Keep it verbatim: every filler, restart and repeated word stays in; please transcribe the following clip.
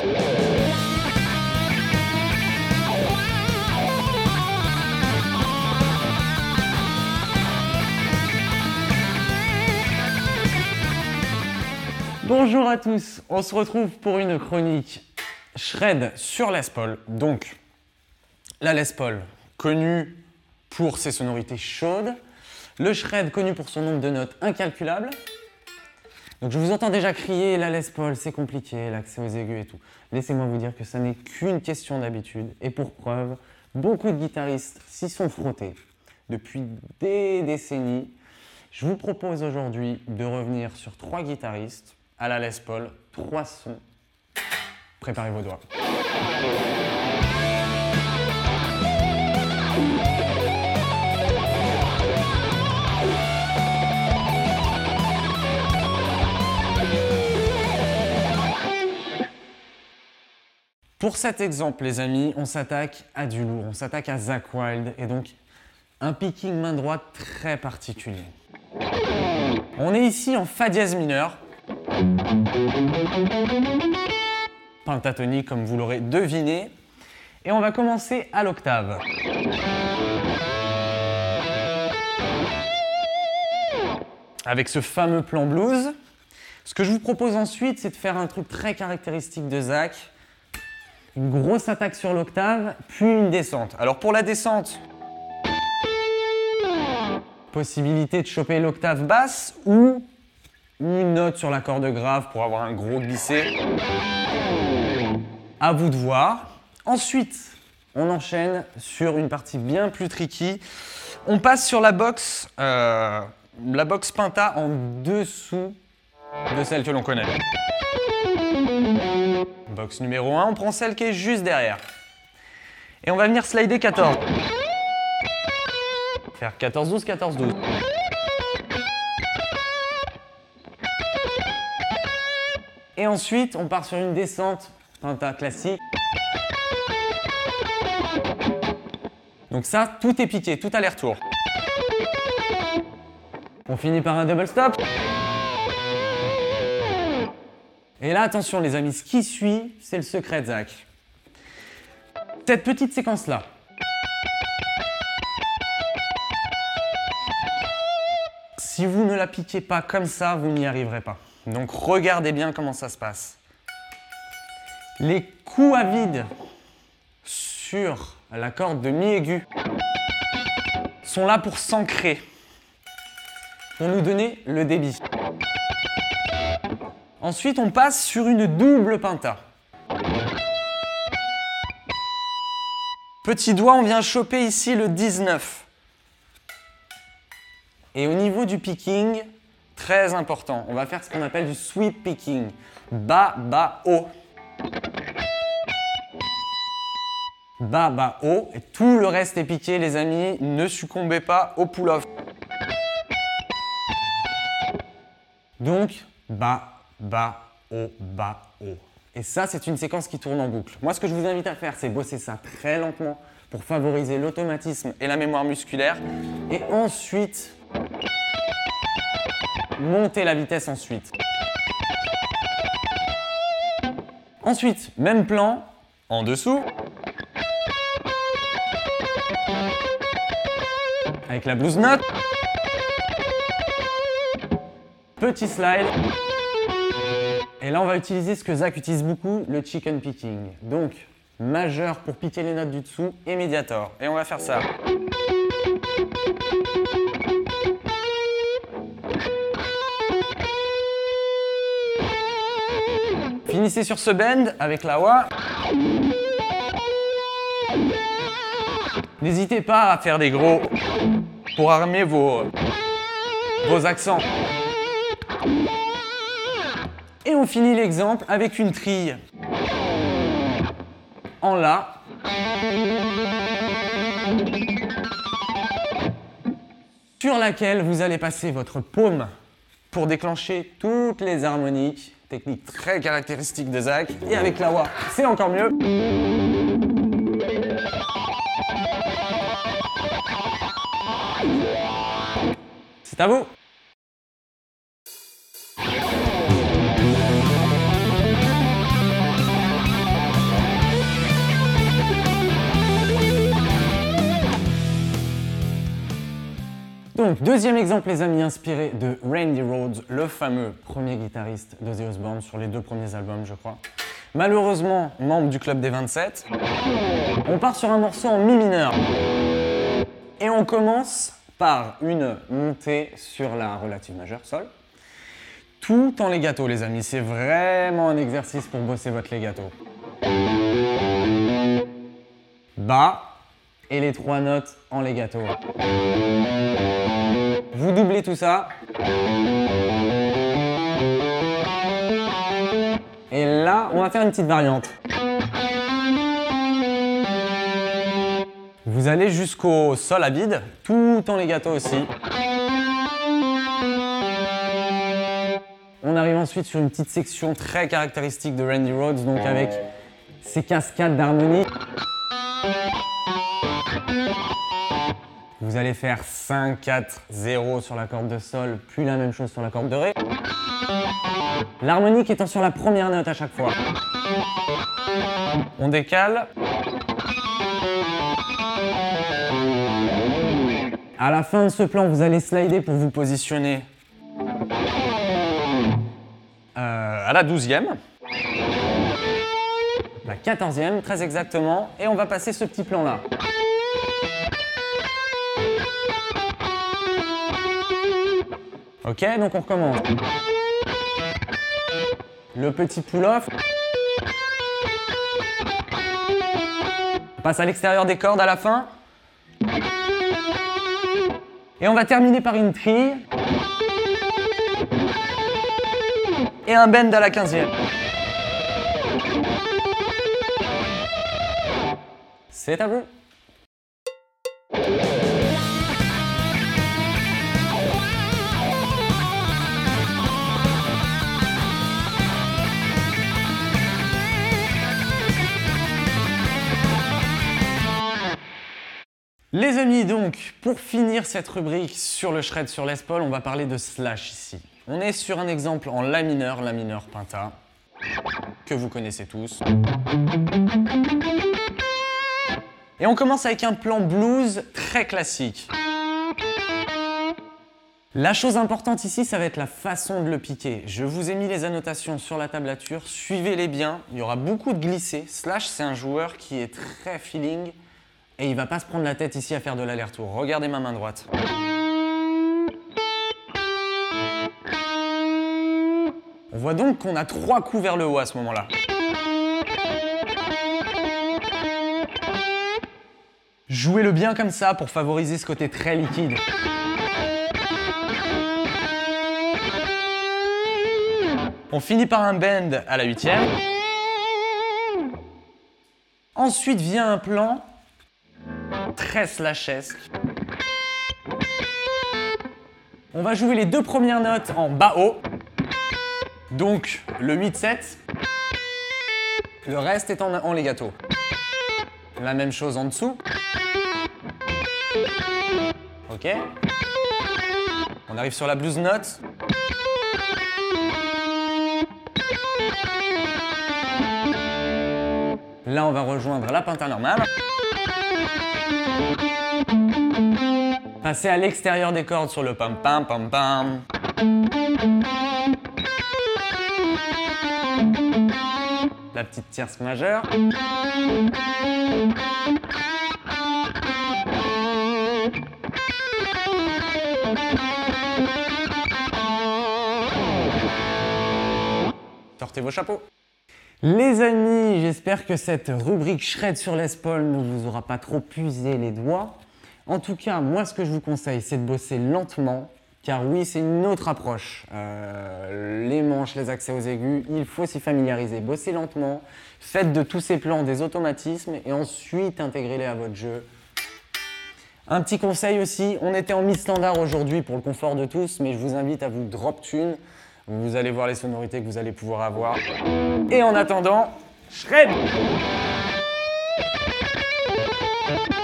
Bonjour à tous, on se retrouve pour une chronique shred sur Les Paul. Donc, la Les Paul, connue pour ses sonorités chaudes, le shred connu pour son nombre de notes incalculable. Donc je vous entends déjà crier, la Les Paul c'est compliqué, l'accès aux aigus et tout. Laissez-moi vous dire que ça n'est qu'une question d'habitude, et pour preuve, beaucoup de guitaristes s'y sont frottés depuis des décennies. Je vous propose aujourd'hui de revenir sur trois guitaristes à la Les Paul, trois sons. Préparez vos doigts. Pour cet exemple, les amis, on s'attaque à du lourd, on s'attaque à Zakk Wylde et donc un picking main droite très particulier. On est ici en Fa dièse mineur, pentatonique comme vous l'aurez deviné, et on va commencer à l'octave. Avec ce fameux plan blues. Ce que je vous propose ensuite, c'est de faire un truc très caractéristique de Zakk. Une grosse attaque sur l'octave, puis une descente. Alors pour la descente, possibilité de choper l'octave basse ou une note sur la corde grave pour avoir un gros glissé. À vous de voir. Ensuite, on enchaîne sur une partie bien plus tricky. On passe sur la box, euh, la box Penta en dessous de celle que l'on connaît. Box numéro un, on prend celle qui est juste derrière. Et on va venir slider quatorze. Faire quatorze douze, quatorze douze. Et ensuite, on part sur une descente penta classique. Donc ça, tout est piqué, tout aller-retour. On finit par un double stop. Et là, attention les amis, ce qui suit, c'est le secret de Zakk. Cette petite séquence-là. Si vous ne la piquez pas comme ça, vous n'y arriverez pas. Donc regardez bien comment ça se passe. Les coups à vide sur la corde de mi aigu sont là pour s'ancrer, pour nous donner le débit. Ensuite, on passe sur une double penta. Petit doigt, on vient choper ici le dix-neuf. Et au niveau du picking, très important, on va faire ce qu'on appelle du sweep picking. Bas, bas, haut. Bas, bas, haut. Et tout le reste est piqué, les amis. Ne succombez pas au pull-off. Donc, bas, bas, haut, bas, haut. Et ça, c'est une séquence qui tourne en boucle. Moi, ce que je vous invite à faire, c'est bosser ça très lentement pour favoriser l'automatisme et la mémoire musculaire. Et ensuite, monter la vitesse ensuite. Ensuite, même plan, en dessous. Avec la blues note. Petit slide. Et là, on va utiliser ce que Zakk utilise beaucoup, le chicken picking. Donc, majeur pour piquer les notes du dessous et médiator. Et on va faire ça. Finissez sur ce bend avec la wah. N'hésitez pas à faire des gros pour armer vos, vos accents. Et on finit l'exemple avec une trille en La. Sur laquelle vous allez passer votre paume pour déclencher toutes les harmoniques. Technique très caractéristique de Zakk. Et avec la wah, c'est encore mieux. C'est à vous. Donc, deuxième exemple, les amis, inspiré de Randy Rhoads, le fameux premier guitariste de The Osbournes sur les deux premiers albums, je crois. Malheureusement, membre du club des vingt-sept. On part sur un morceau en mi mineur. Et on commence par une montée sur la relative majeure, sol. Tout en legato, les amis. C'est vraiment un exercice pour bosser votre legato. Bas et les trois notes en legato. Vous doublez tout ça. Et là, on va faire une petite variante. Vous allez jusqu'au sol à vide, tout en legato aussi. On arrive ensuite sur une petite section très caractéristique de Randy Rhoads, donc avec ces cascades d'harmonie. Vous allez faire cinq, quatre, zéro sur la corde de sol, puis la même chose sur la corde de ré. L'harmonique étant sur la première note à chaque fois. On décale. À la fin de ce plan, vous allez slider pour vous positionner euh, à la douzième, la quatorzième, très exactement, et on va passer ce petit plan-là. Ok, donc on recommence. Le petit pull-off. On passe à l'extérieur des cordes à la fin. Et on va terminer par une trille. Et un bend à la quinzième. C'est à vous. Les amis, donc, pour finir cette rubrique sur le shred sur Les Paul, on va parler de slash ici. On est sur un exemple en La mineur, La mineur penta, que vous connaissez tous. Et on commence avec un plan blues très classique. La chose importante ici, ça va être la façon de le piquer. Je vous ai mis les annotations sur la tablature, suivez-les bien. Il y aura beaucoup de glissés. Slash, c'est un joueur qui est très feeling. Et il va pas se prendre la tête ici à faire de l'aller-retour. Regardez ma main droite. On voit donc qu'on a trois coups vers le haut à ce moment-là. Jouez-le bien comme ça pour favoriser ce côté très liquide. On finit par un bend à la huitième. Ensuite vient un plan très slashesque. On va jouer les deux premières notes en bas-haut. Donc le huit sept. Le reste est en, en legato. La même chose en dessous. Ok. On arrive sur la blues note. Là, on va rejoindre la penta normale. Passer à l'extérieur des cordes sur le pam pam pam pam. La petite tierce majeure. Sortez vos chapeaux. Les amis, j'espère que cette rubrique shred sur Les Paul ne vous aura pas trop usé les doigts. En tout cas, moi, ce que je vous conseille, c'est de bosser lentement, car oui, c'est une autre approche. Euh, les manches, les accès aux aigus, il faut s'y familiariser. Bossez lentement, faites de tous ces plans des automatismes et ensuite intégrez-les à votre jeu. Un petit conseil aussi, on était en mi-standard aujourd'hui pour le confort de tous, mais je vous invite à vous drop tune. Vous allez voir les sonorités que vous allez pouvoir avoir. Et en attendant, shred!